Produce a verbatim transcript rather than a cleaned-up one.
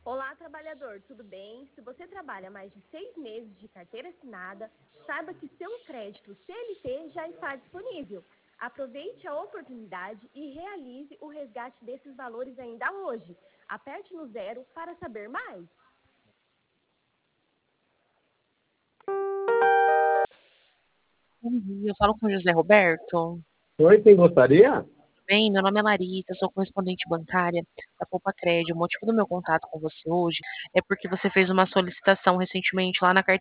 Olá, trabalhador, tudo bem? Se você trabalha mais de seis meses de carteira assinada, saiba que seu crédito C L T já está disponível. Aproveite a oportunidade e realize o resgate desses valores ainda hoje. Aperte no zero para saber mais. Bom dia, eu falo com o José Roberto. Oi, quem gostaria? Tudo bem? Meu nome é Larissa, sou correspondente bancária da Poupa Crédito. O motivo do meu contato com você hoje é porque você fez uma solicitação recentemente lá na carteira